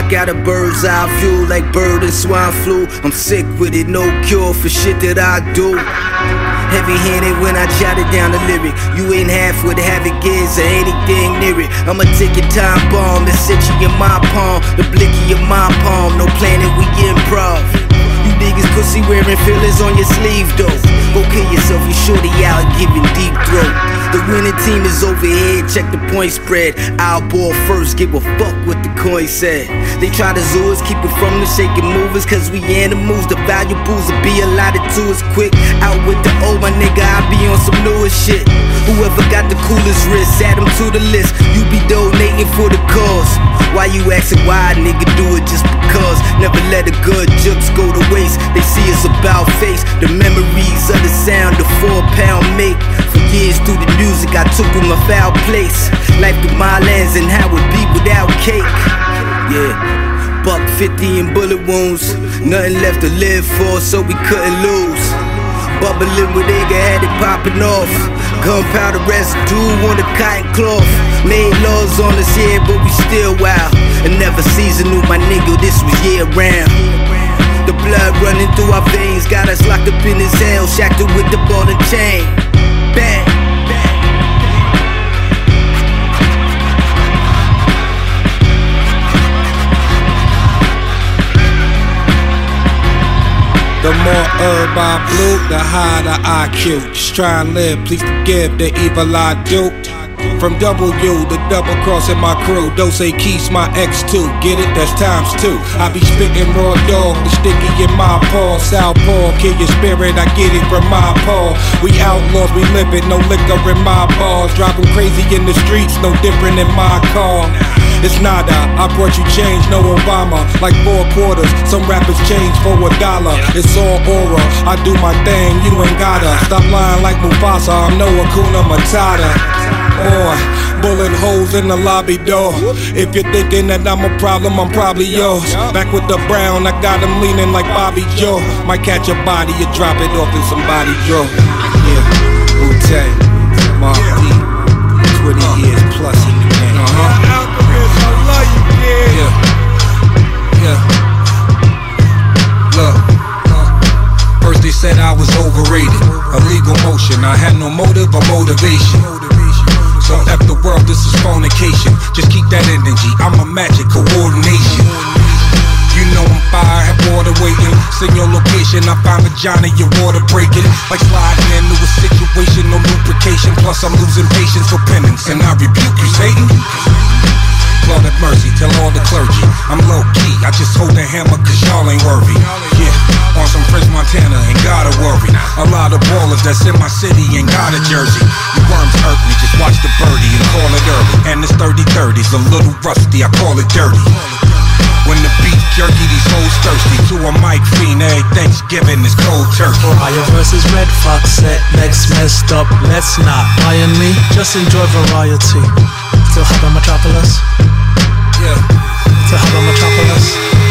I got a bird's eye view like bird and swine flu. I'm sick with it, no cure for shit that I do. Heavy-handed when I jotted down the lyric. You ain't half what havoc is or anything near it. I'ma take your time bomb, the sit you in my palm, the blicky in my palm. No planet, we improv. You niggas pussy wearing fillers on your sleeve though. Go kill yourself, you shorty out giving deep throat. The winning team is over here, check the point spread. I'll ball first, give a fuck what the coin said. They try to zoo us, keep it from the shaking movers, cause we animals, the valuables will be allotted to us quick. Out with the old, my nigga, I be on some newer shit. Whoever got the coolest wrist, add them to the list. You be donating for the cause. Why you asking why a nigga do it just because? Never let a good jokes go to waste. They see us about face, the memories of the sound the 4-pound make. For years through the music I took with my foul place. Life through my lens and how it be without cake. Yeah, $150 in bullet wounds. Nothing left to live for, so we couldn't lose. Bubbling with Igga, had it popping off. Gunpowder residue on the cotton cloth. Made laws on us, yeah, but we still wild. And never seasonal, my nigga, this was year round. The blood running through our veins got us locked up in his hell, shackled with the ball and chain. Bang. The more herb I blew, the higher the IQ. Just try and live, please forgive the evil I do. From W to double crossing my crew. Dose keys my X2, get it? That's ×2. I be spitting raw dog, the sticky in my paw. Southpaw, kill your spirit, I get it from my paw. We outlaws, we live it, no liquor in my bars. Driving crazy in the streets, no different in my car. It's nada, I brought you change, no Obama. Like 4 quarters, some rappers change for $1. It's all aura, I do my thing, you ain't gotta. Stop lying like Mufasa, I'm no Hakuna Matata. Or bullet holes in the lobby door. If you're thinking that I'm a problem, I'm probably yours. Back with the brown, I got him leaning like Bobby Joe. Might catch a body, you drop it off in somebody's drawer. Yeah, Wu-Tang, Mark D, 20 years plus in the game. Alchemist, I love you, kid. Yeah. Look, first they said I was overrated. Illegal motion, I had no motive or motivation. So F the world, this is fornication. Just keep that energy, I'm a magic coordination. You know I'm fire, have water waiting. Send your location, I find vagina, your water breaking. Like sliding into a situation, no lubrication. Plus I'm losing patience for penance, and I rebuke you, Satan. Lord have mercy, tell all the clergy I'm low-key, I just hold the hammer cause y'all ain't worthy. Yeah, on some French Montana, ain't gotta worry. A lot of ballers that's in my city ain't got a jersey. You worms hurt me, just watch the birdie and call it early. And this 30-30's a little rusty, I call it dirty. When the beef jerky, these hoes thirsty. To a mic fiend, every Thanksgiving is cold turkey. Fire versus Red Fox set, next messed up, let's not iron me, just enjoy variety. Still hot on Metropolis? Yeah. Still hot on Metropolis?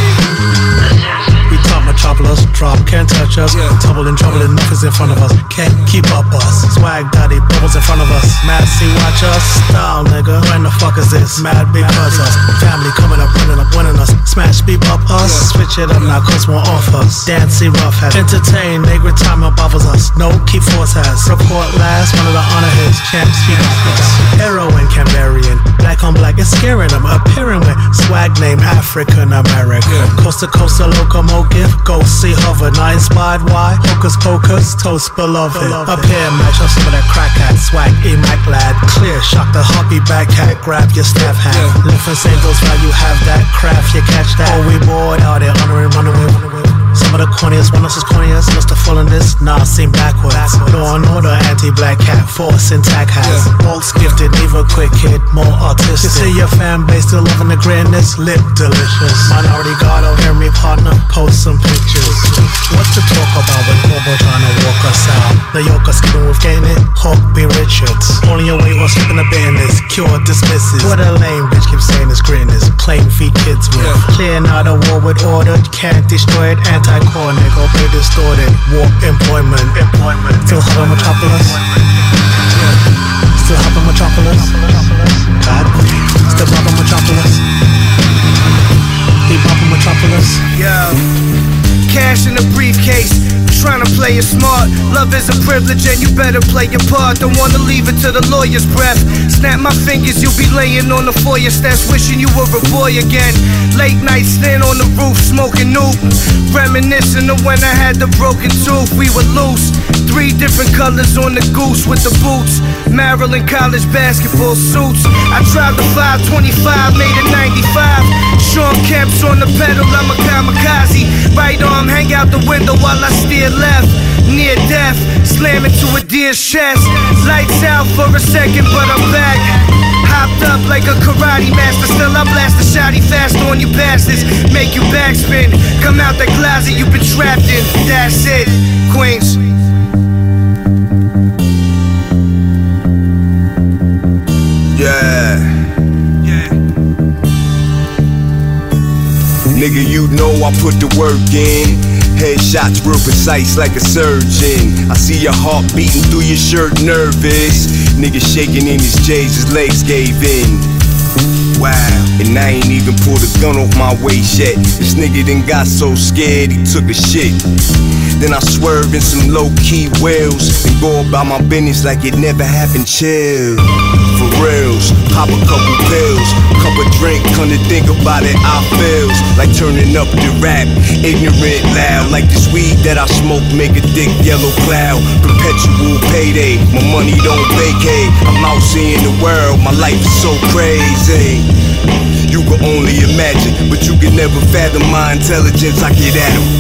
We top Metropolis, drop, can't touch us. Yeah. Trouble, enough is in front of us. Can't keep up us. Swag daddy, bubbles in front of us. Mad see, watch us. Style, nigga. When the fuck is this? Mad because us. Family coming up, running up, winning us. Smash, beep up us. Yeah. Switch it up now, cause one off us. Dancy, rough has. Entertain, make retirement bubbles us. No, keep force has. Report last, one of the honor hits. Champs, keep us. Heroin, Cambarian. Black on black, it's scaring them. Appearing with swag name African American. Yeah. Coast to coast, a locomotive. Go see hover. Not inspired, why? Hocus pocus, toast beloved. Up here, match up some of that crack hat. Swag, E-Mac lad. Clear, shock the hobby back hat. Grab your staff hat. Yeah. Live and say those value, have that craft, you catch that. Oh, we bored out there, honoring, running with. Some of the corniest, one else is corniest. Must have fallen this, nah, seem backwards. Law and order, anti-black hat, force intact has. Bolts gifted, neither quick hit, more artistic. You see your fan base still loving the greatness, lip delicious. Minority God, oh, hear me partner, post some pictures. What to talk about when Corbo trying to walk us out? The yoke us skipping with getting it, Hawk B. Richards. Pulling your weight while slipping the business, cure dismisses. What a lame bitch keeps saying is greatness, claim feed kids with. Clearing out a war with order, can't destroy it, anti-core nigga, be distorted. Warp employment. Still hot on Metropolis? Still hot on Metropolis? God, still hot on Metropolis? Metropolis. Yeah. Cash in a briefcase, trying to play it smart. Love is a privilege and you better play your part. Don't wanna leave it to the lawyer's breath. Snap my fingers, you'll be laying on the foyer steps, wishing you were a boy again. Late night stand on the roof, smoking noob, reminiscing of when I had the broken tooth. We were loose, 3 different colors on the goose with the boots. Maryland college basketball suits. I drive the 525, made it 95. Sean Kemp's on the pedal, I'm a kamikaze. Right arm hang out the window while I steer left. Near death, slam into a deer's chest. Lights out for a second, but I'm back. Hopped up like a karate master. Still I blast the shotty fast on you bastards. Make you backspin. Come out the closet you've been trapped in. That's it, Queens. Yeah. Nigga, you know I put the work in. Headshots real precise like a surgeon. I see your heart beating through your shirt, nervous. Nigga shaking in his J's, his legs gave in. Wow, and I ain't even pulled a gun off my waist yet. This nigga done got so scared he took a shit. Then I swerve in some low-key wheels and go about my business like it never happened. Chill, for reals, pop a couple pills, cup of drink, come to think about it, I feels like turning up the rap, ignorant, loud, like this weed that I smoke make a thick yellow cloud. Perpetual payday, my money don't vacate. I'm out seeing the world, my life is so crazy. You can only imagine, but you can never fathom my intelligence. I get at 'em.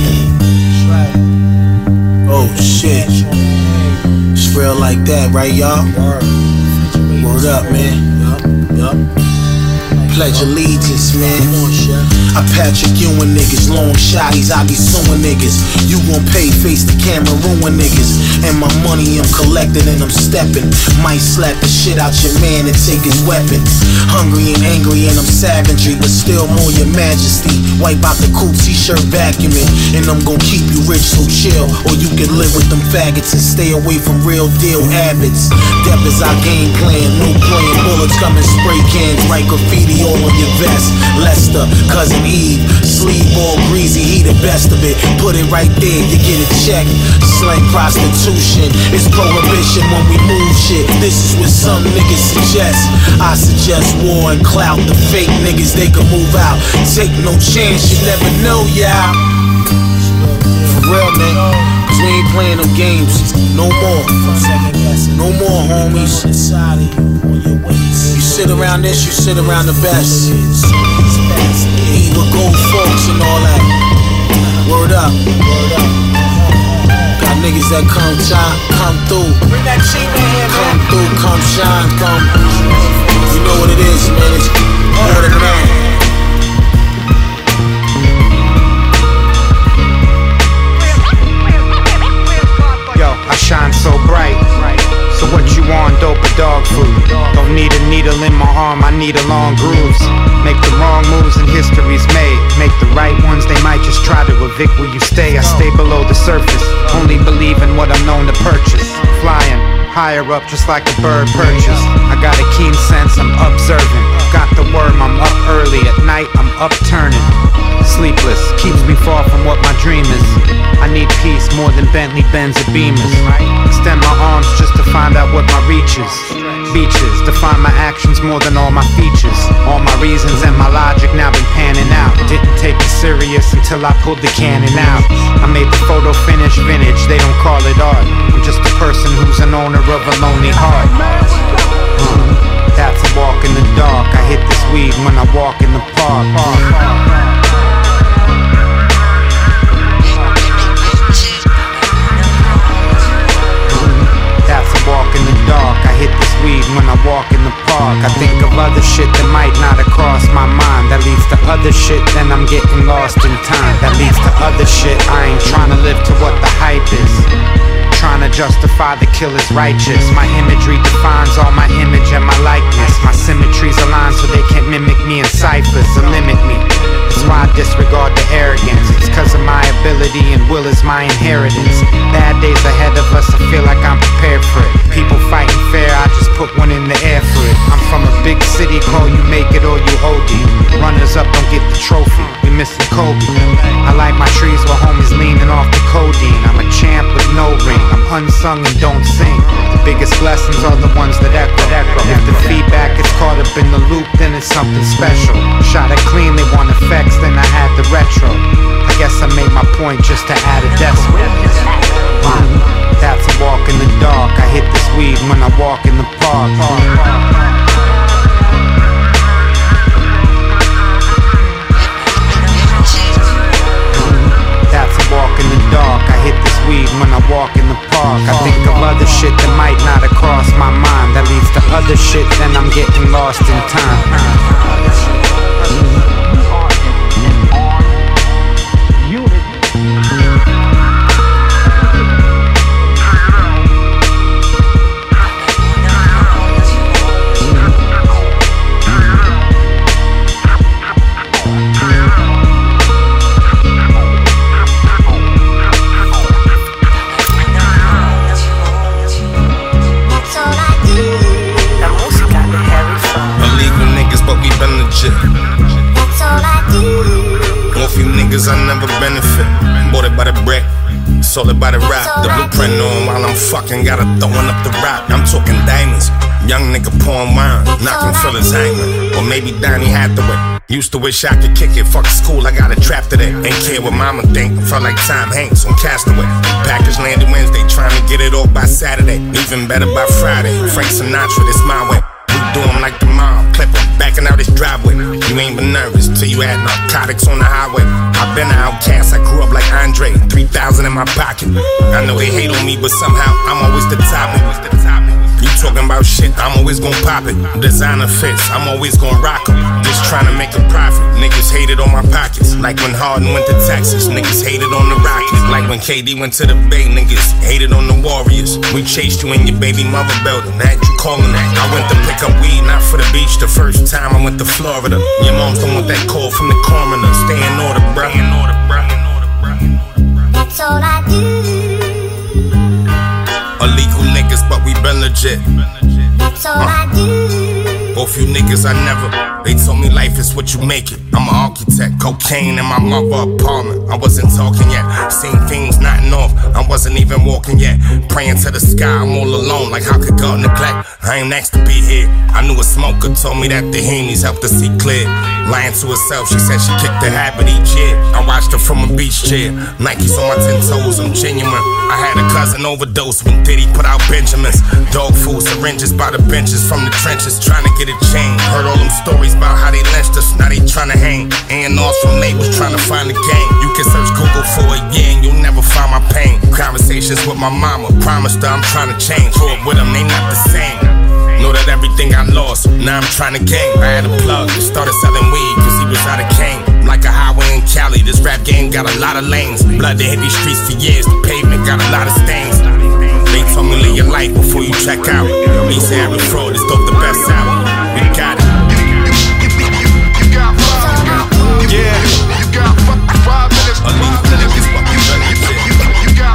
Oh shit, it's real like that, right y'all? Word up, man. Yup. Pledge allegiance, man. I Patrick Ewing niggas, long shotties, I be suing niggas. You gon' pay, face the camera, ruin niggas. And my money I'm collecting and I'm stepping. Might slap the shit out your man and take his weapon. Hungry and angry and I'm savagery, but still more your majesty. Wipe out the cool t-shirt vacuuming, and I'm gon' keep you rich, so chill. Or you can live with them faggots and stay away from real deal habits. Death is our game plan, no playing. Bullets coming, spray cans, write graffiti all on your vest. Lester, cousin Eve, sleeve all greasy, he the best of it. Put it right there, you get a check. Slang prostitution, it's prohibition when we move shit. This is what some niggas suggest. I suggest war and clout. The fake niggas, they can move out. Take no chance, you never know, y'all. For real, man, cause we ain't playing them games no more. No more, homies. You sit around this, you sit around the best. Eat with gold forks and all that. Word up. Got niggas that come through. Bring that cheap in here, man. Come through, come shine, come. You know what it is, man. It's more than that. Yo, I shine so bright. So what you on, dope or dog food? Don't need a needle in my arm, I need a long grooves. Make the wrong moves and history's made. Make the right ones, they might just try to evict where you stay. I stay below the surface, only believe in what I'm known to purchase. Flying higher up just like a bird perches. I got a keen sense, I'm observant. Got the worm, I'm up early. At night, I'm upturning. Sleepless, keeps me far from what my dream is. I need peace more than Bentley, Benz, or Beamers. Extend my arms just to find out what my reach is. Beaches, define my actions more than all my features. All my reasons and my logic now been panning out. Didn't take it serious until I pulled the cannon out. I made the photo finish vintage, they don't call it art. I'm just a person who's an owner of a lonely heart. That's a walk in the dark. I hit this weed when I walk in the park. That's a walk in the dark. I hit this weed when I walk in the park. I think of other shit that might not have crossed my mind. That leads to other shit, then I'm getting lost in time. That leads to other shit. I ain't trying to live to what the hype is. Trying to justify the killer's righteous. My imagery defines all my image and my likeness. My symmetries align so they can't mimic me in ciphers or limit me. That's why I disregard the arrogance. It's cause of my ability and will is my inheritance. Bad days ahead of us, I feel like I'm prepared for it. People fighting fair, I just put one in the air for it. I'm from a big city, call you make it or you hold it. Runners up don't get the trophy, we missing Kobe. I like my trees with homies leaning off the codeine. I'm a champ with no ring, I'm unsung and don't sing. The biggest blessings are the ones that echo. If the feedback gets caught up in the loop, then it's something special. Shot it clean, they want effects, then I add the retro. I guess I made my point just to add a decimal. That's a walk in the dark. I hit this weed when I walk in the park. That's a walk in the dark. I hit this weed when I walk in the park. I think of other shit that might not have crossed my mind. That leads to other shit, then I'm getting lost in time. I never benefit. Bought it by the brick, sold it by the rap. The blueprint on while I'm fucking, gotta throwing up the rap. I'm talking diamonds, young nigga pouring wine, knocking fillers hanging. Or maybe Donnie Hathaway. Used to wish I could kick it, fuck school, I got it trapped today. Ain't care what mama think, felt like Tom Hanks on Castaway. Package landed Wednesday, trying to get it off by Saturday. Even better by Friday, Frank Sinatra, this my way. We do him like the mob, clip him, backing out his driveway. You ain't been nervous till you had narcotics on the highway. I've been an outcast, I grew up like Andre, 3,000 in my pocket. I know they hate on me, but somehow I'm always the topic. You talking about shit, I'm always gon' pop it. Designer fits, I'm always gon' rock them. Just trying to make a profit. Niggas hated on my pockets. Like when Harden went to Texas, niggas hated on the Rockets. Like when KD went to the Bay, niggas hated on the Warriors. We chased you in your baby mother building, that you calling that. I went to pick up weed, not for the beach. The first time I went to Florida. Your moms don't want that call from the coroner. Stay in order, bruh. That's all I do. Illegal niggas, but we been legit. That's all I do. Both you niggas I never. They told me life is what you make it. I'm an architect, cocaine in my mother apartment. I wasn't talking yet, seen things knotting off. I wasn't even walking yet. Praying to the sky, I'm all alone. Like how could God neglect? I ain't asked to be here. I knew a smoker told me that the Heenies helped her see clear. Lying to herself, she said she kicked the habit each year. I watched her from a beach chair. Nikes on my 10 toes, I'm genuine. I had a cousin overdose when Diddy put out Benjamins. Dog food syringes by the benches from the trenches, trying to get it changed. Heard all them stories about how they lynched us, now they trying to hang. A&Rs from labels trying to find the gang. You can search Google for a year and you'll never find my pain. Conversations with my mama, promised her I'm trying to change. Grew up with them, they not the same. Know that everything I lost, now I'm trying to gain. I had a plug that started selling weed cause he was out of cane. Like a highway in Cali, this rap game got a lot of lanes. Blood that hit these streets for years, the pavement got a lot of stains. They told me live your life before you check out. East Harry Fraud is dope, the best album. We got it. You got 5 minutes. Yeah. You got 5 minutes. You got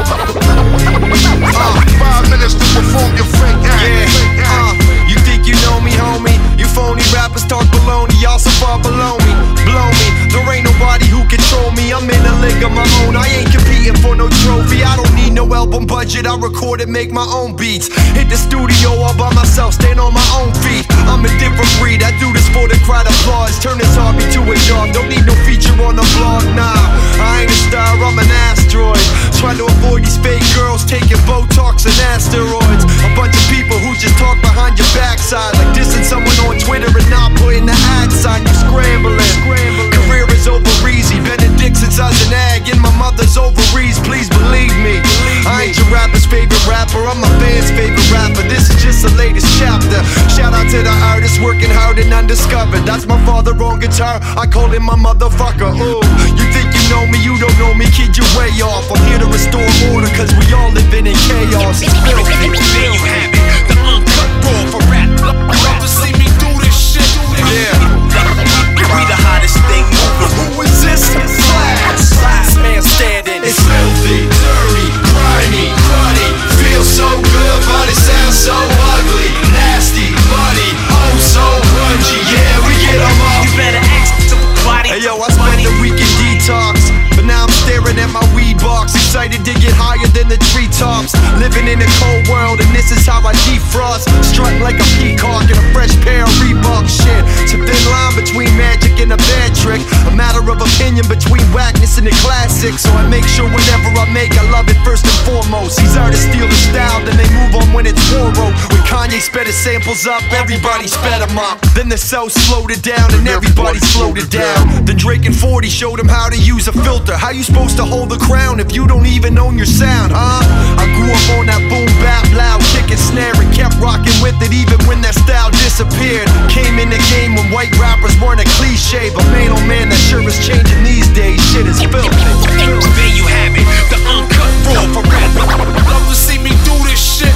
5 minutes to perform your fake act. Yeah. You think you know me, homie? You phony rappers talk baloney, y'all so far below me. Blow me, there ain't nobody who control me. I'm in a league of my own, I ain't competing for no trophy. I don't need no album budget, I record and make my own beats. Hit the studio all by myself, stand on my own feet. I'm a different breed, I do this for the crowd applause. Turn this hobby to a job, don't need no feature on the blog, nah. I ain't a star, I'm an asteroid. Try to avoid these fake girls taking Botox and asteroids. A bunch of people who just talk behind your backside, like dissing someone on Twitter and not putting the ad sign. You scrambling. Career is over easy. Benedict since I was an ag in my mother's ovaries. Please believe me. I ain't your rapper's favorite rapper, I'm my fans' favorite rapper. This is just the latest chapter. Shout out to the artists working hard and undiscovered. That's my father on guitar, I call him my motherfucker. Ooh, you think you know me, you don't know me, kid, you're way off. I'm here to restore order, cause we all living in chaos. It's filthy. There you have it, the uncut raw for rap. Love to see me do this shit. Yeah. We the hottest thing moving. Who is this? Last man standing. It's filthy, dirty, grimy, cruddy. Feels so good, but it sounds so ugly. box, excited to get higher than the treetops. Living in a cold world, and this is how I defrost. Strutting like a peacock in a fresh pair of Reebok. Shit, it's a thin line between magic and a bad trick. A matter of opinion between whackness and the classic. So I make sure whatever I make, I love it first and foremost. These artists steal the style, then they move on when it's Woro. When Kanye sped his samples up, everybody sped them up. Then the South slowed it down, and everybody slowed it down. Then Drake and 40 showed him how to use a filter. How you supposed to hold the crown if you don't even own your sound, huh? I grew up on that boom bap, loud kick and snare, and kept rocking with it even when that style disappeared. Came in the game when white rappers weren't a cliche, but man oh man, that sure is changing these days. Shit is filthy. There you have it, the uncut raw for rap. Love to see me do this shit.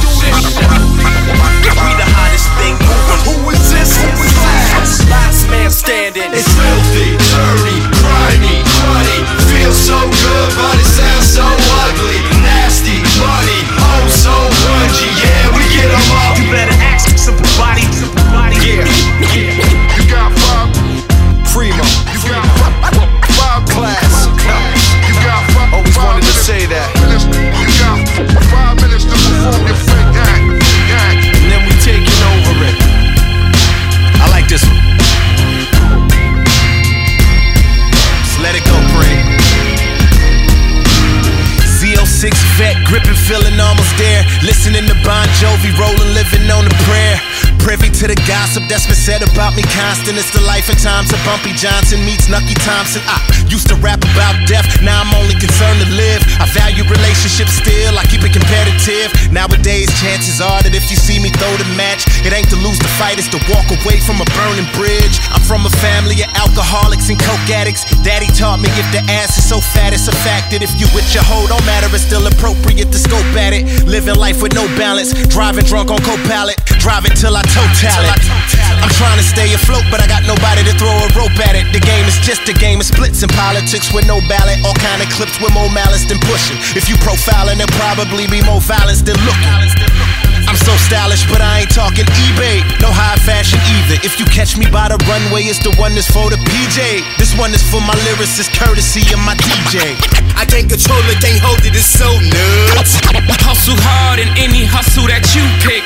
We the hottest thing moving. Who is this? Last man standing. It's filthy, dirty, grimy, cruddy. Feels so good, but it sounds so ugly. Nasty, money, oh so grungy. Yeah, we get them up. You better ask simple body. Yeah. You got five. Primo. You got five class. You got five. Always wanted to say that. You got 5 minutes to perform your fake act. And then we taking over it. I like this one. Just let it go, Pray. Z06 vet, gripping, feeling almost there. Listening to Bon Jovi, rolling, living on a prayer. Privy to the gossip that's been said about me constant. It's the life and times of Bumpy Johnson meets Nucky Thompson. I used to rap about death, now I'm only concerned to live. I value relationships still, I keep it competitive. Nowadays, chances are that if you see me throw the match, it ain't to lose the fight, it's to walk away from a burning bridge. I'm from a family of alcoholics and coke addicts. Daddy taught me if the ass is so fat, it's a fact that if you with your hoe, don't matter, it's still appropriate to scope at it. Living life with no balance, driving drunk on co-pilot, driving till I total it. I'm trying to stay afloat, but I got nobody to throw a rope at it. The game is just a game of splits and politics with no ballot. All kind of clips with more malice than pushing. If you profiling, there'll probably be more violence than looking. I'm so stylish, but I ain't talking eBay. No high fashion either. If you catch me by the runway, it's the one that's for the PJ. This one is for my lyricist, courtesy of my DJ. I can't control it, can't hold it, it's so nuts. Hustle hard in any hustle that you pick.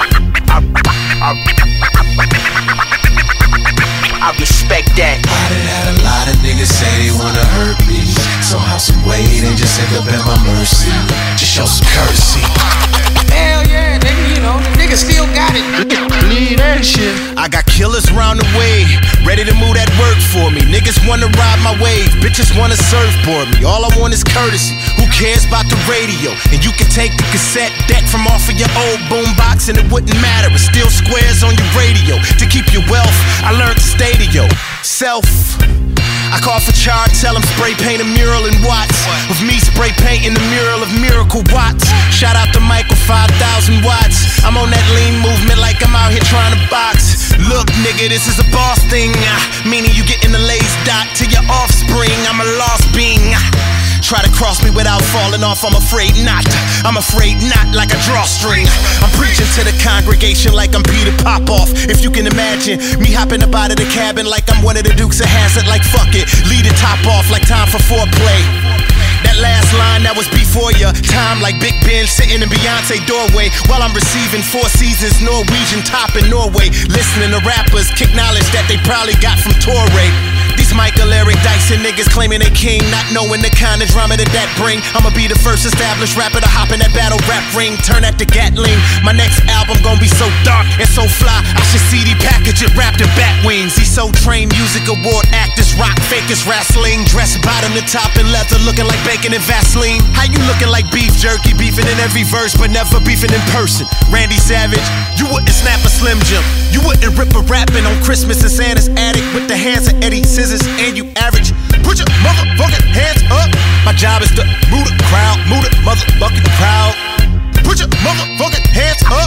I respect that. I done had a lot of niggas say they wanna hurt me. So have some weight and just end up at my mercy. Just show some courtesy. Hell yeah, nigga, you know, the nigga still got it. Leave that shit. I got killers round the way, ready to move that work for me. Niggas wanna ride my wave, bitches wanna surfboard me. All I want is courtesy. Who cares about the radio? And you can take the cassette deck from off of your old boombox and it wouldn't matter. It's still squares on your radio. To keep your wealth, I learned to stay to yourself. I call for charge, tell them spray paint a mural in Watts. Of me spray painting the mural of Miracle Watts. Shout out to Michael, 5,000 watts. I'm on that lean movement like I'm out here trying to box. Look, nigga, this is a boss thing. Meaning you getting the lace dot to your offspring. I'm a lost being. Try to cross me without falling off, I'm afraid not. I'm afraid not, like a drawstring. I'm preaching to the congregation like I'm Peter Popoff. If you can imagine me hopping up out of the cabin like I'm one of the Dukes of Hazzard. Like fuck it, lead the top off like time for foreplay. That last line that was before your time, like Big Ben sitting in Beyonce doorway while I'm receiving 4 Seasons Norwegian top in Norway. Listening to rappers kick knowledge that they probably got from Torre. These Michael Eric Dyson niggas claiming they king, not knowing the kind of drama that bring. I'ma be the first established rapper to hop in that battle rap ring. Turn that to Gatling. My next album gon' be so dark and so fly, I should CD package it wrapped in bat wings. These so trained music award actors, rock fakers, wrestling, dressed bottom to top in leather, looking like bacon and Vaseline. How you looking like beef jerky, beefing in every verse but never beefing in person? Randy Savage, you wouldn't snap a Slim Jim. You wouldn't rip a rapping on Christmas in Santa's attic with the hands of Eddie Scissors, and you average. Put your motherfucking hands up. My job is to move the crowd, move the motherfucking crowd. Put your motherfucking hands up.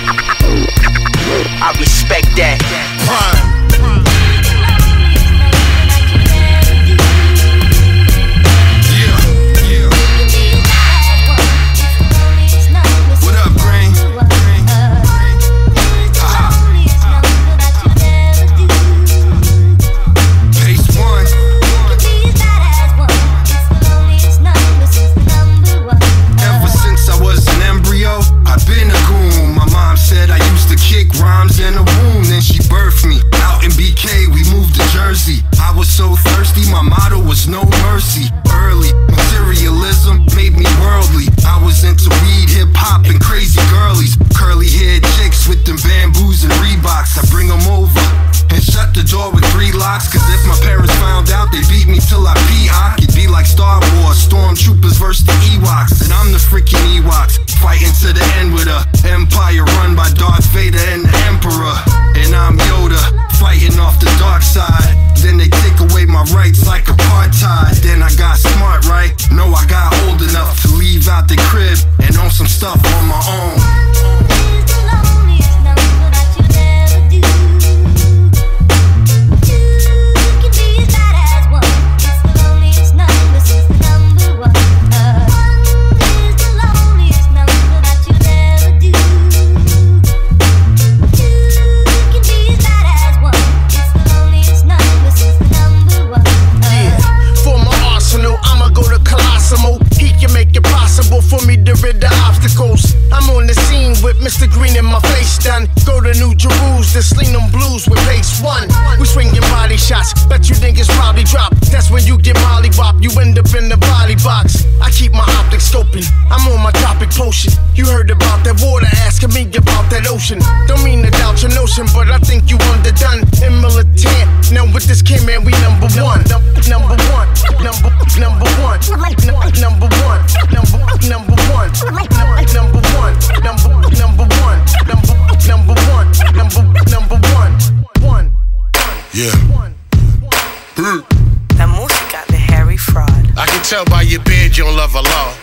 I respect that. Prime. freaking Ewoks, fighting to the end with a empire run by Darth Vader and the Emperor. And I'm Yoda, fighting off the dark side. Then they take away my rights like apartheid. Then I got smart, right? No, I got old enough to leave out the crib and own some stuff on my own. For me to rid the obstacles, I'm on the scene with Mr. Green and my face done. Go to New Jerusalem to sling them blues with pace one. We swinging body shots, bet you think it's probably drop. That's when you get mollywop, you end up in the body box. I keep my optics scoping, I'm on my topic potion. You heard about that water, asking me about that ocean. Don't mean to doubt your notion, but I think you underdone. In militant, now with this kid, man, we number one. Number one, number one, number one, number one, number one, number one, number one, number one. Yeah. La música de Harry Fraud. I can tell by your beard you don't love Allah.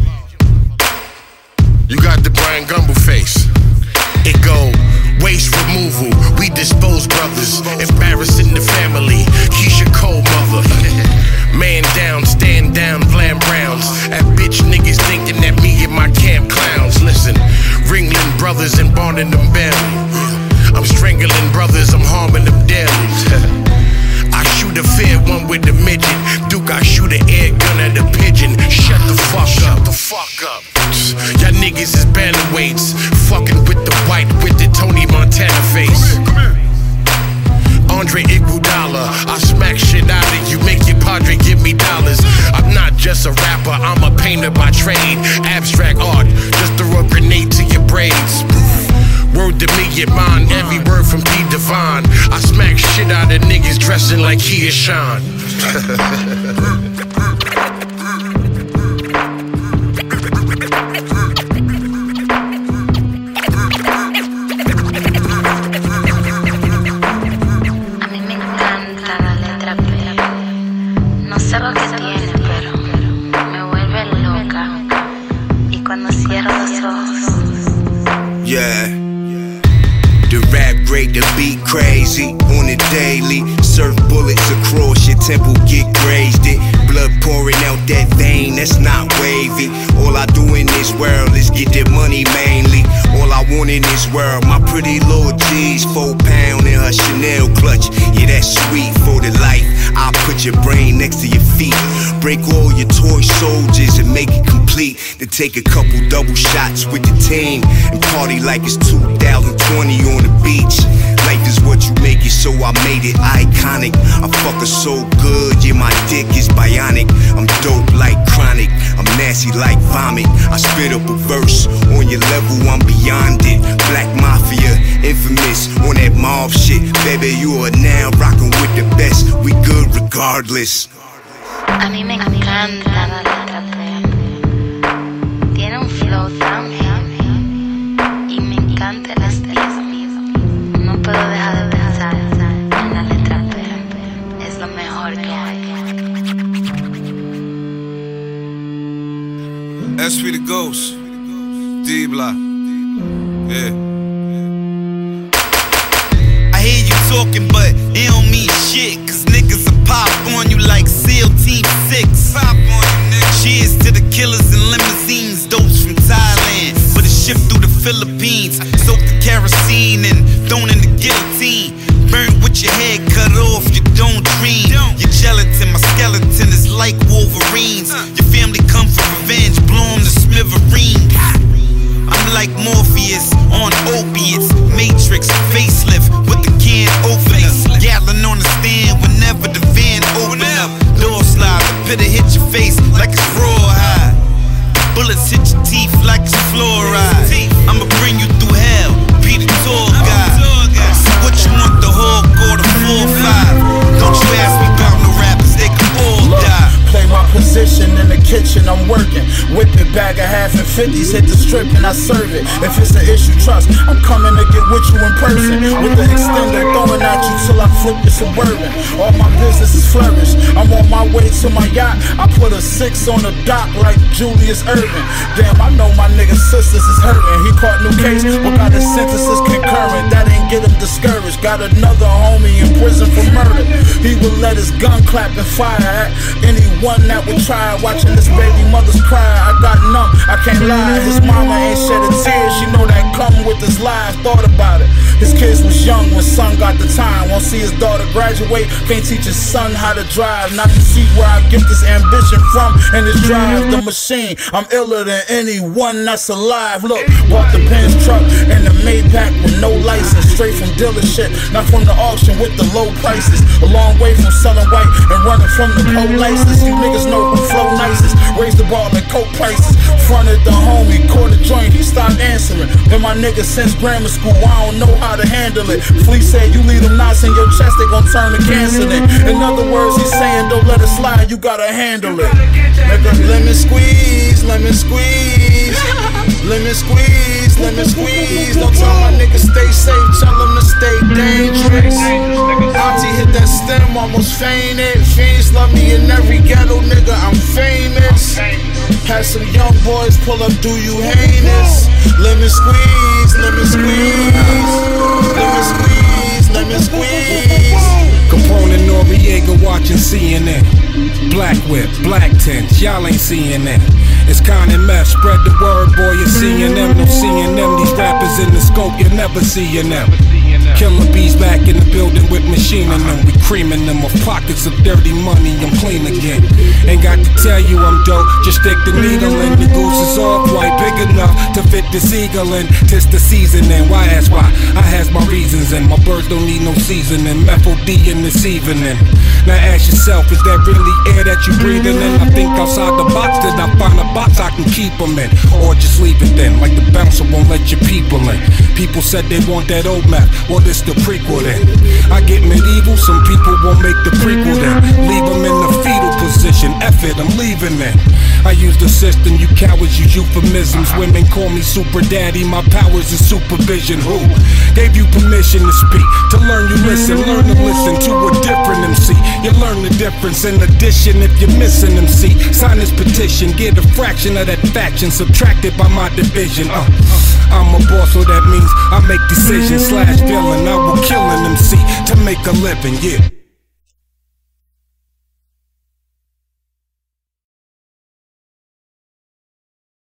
You got the Brian Gumble face. It go waste removal. We dispose brothers, embarrassing the family. Keisha Cole mother. Man down, stand down, Blam Browns. At bitch niggas thinking that me and my camp clowns. Listen, Ringling brothers and bonding them belly. I'm strangling brothers, I'm harming them daily. I shoot a fair one with the midget. Duke, I shoot an air gun at a pigeon. Shut the fuck up. Shut the fuck up. Y'all niggas is bantamweights. Fucking with the white with the Tony Montana face. Andre Iguodala, I smack shit out of you, make your padre give me dollars. I'm not just a rapper, I'm a painter by trade. Abstract art, just throw a grenade to your braids. Word to me, get mine, every word from P. Divine. I smack shit out of niggas dressing like he is Sean. Yeah, the rap great, the beat crazy on the daily. Surf bullets across your temple, get grazed it. Blood pouring out that vein, that's not wavy. All I do in this world is get the money mainly. All I want in this world, my pretty little G's, 4 pound in her Chanel clutch. Yeah, that's sweet for the life. I'll put your brain next to your feet. Break all your toy soldiers and make it complete. Then take a couple double shots with the team and party like it's 2020 on the beach. Life is what you make it, so I made it iconic. I fuck her so good, yeah, my dick is bionic. I'm dope like chronic, I'm nasty like vomit. I spit up a verse, on your level I'm beyond it. Black Mafia, infamous, on that mob shit. Baby, you are now rocking with the best, we good regardless. A mí me encanta la letra P. Tiene un flow tan heavy y me encanta el estilo. No puedo dejar de pensar en la letra P. Es lo mejor que hay. SP the Ghost, D-Block, yeah. I hear you talking, but it don't mean shit. Cause niggas will pop on you like SEAL Team 6. Pop on you, nigga. Cheers to the killers in limousines. Dopes from Thailand, but it shift through the Philippines. Soak the kerosene and thrown in the guillotine. Burnt with your head cut off, you don't dream. Your gelatin, my skeleton is like Wolverines. Your family come for revenge, blow 'em to smithereens. I'm like Morpheus on opiates. Matrix, facelift with the can opener. Gallon on the stand whenever the van open up. Door slide, the pitter hit your face like it's rawhide. Bullets hit your teeth like it's fluoride. I'ma bring you through hell, be the tour guide. So what you want, the Hawk or the 4-5? Don't you ask me about no rappers, they can all die. Play my position in the kitchen, I'm working. Whip it back bag of half and 50s, hit the strip and I serve it. If it's an issue, trust, I'm coming to get with you in person. With the extender throwing at you till I flip your Suburban. All my businesses flourish. I'm on my way to my yacht. I put a 6 on the dock like Julius Erving. Damn, I know my nigga's sisters is hurting. He caught new case, but got his sentences concurrent. That ain't get him discouraged. Got another homie in prison for murder. He would let his gun clap and fire at anyone that would try. Watching this baby mother's cry, I got numb, I can't lie. His mama ain't shed a tear. She know that come with his life. Thought about it. His kids was young when son got the time. Won't see his daughter graduate. Can't teach his son how to drive. Not to see where I get this ambition from. And this drive the machine. I'm iller than anyone that's alive. Look, bought the Benz truck and the Maybach with no license. Straight from dealership, not from the auction with the low prices. A long way from selling white and running from the polices. You niggas know who flow nicest. Raise the bar like coke prices. Fronted the homie, caught a joint, he stopped answering. Been my nigga since grammar school, I don't know how to handle it. Flea said you leave them knots in your chest, they gon' turn to cancer then. In other words, he's saying don't let it slide, you gotta handle it. Nigga, lemon squeeze, lemon squeeze. Lemon squeeze, lemon squeeze. Don't tell my niggas stay safe, tell them to stay dangerous. Auntie hit that stem, almost fainted. Fiends love me in every ghetto, nigga, I'm famous. Had some young boys pull up, do you heinous? Lemon squeeze, lemon squeeze. Lemon squeeze, lemon squeeze. Capone and Noriega watching CNN. Black whip, black tints, y'all ain't seeing that. It's Con and Meth, spread the word, boy, you're seeing them. No seeing them, these rappers in the scope, you're never seeing them. Killer bees back in the building with machining them. We creaming them of pockets of dirty money, I'm clean again. Ain't got to tell you I'm dope, just stick the needle in. The goose is all white, big enough to fit the seagull in. Tis the seasoning, why ask why? I has my reasons and my birds don't need no seasoning. Methyl D in this evening. Now ask yourself, is that really air that you breathing in? I think outside the box, then I find a box I can keep them in. Or just leave it then, like the bouncer won't let your people in. People said they want that old map, well this the prequel then. I get medieval, some people won't make the prequel then. Leave them in the fetal position, F it, I'm leaving then. I use the system, you cowards use euphemisms. Women call me super daddy, my powers is supervision. Who gave you permission to speak? To learn you listen, learn to listen to a different MC. You learn the difference in addition if you're missing MC. Sign this petition, get a fraction of that faction subtracted by my division. I'm a boss, so that means I make decisions / villain. I will kill an MC to make a living, yeah.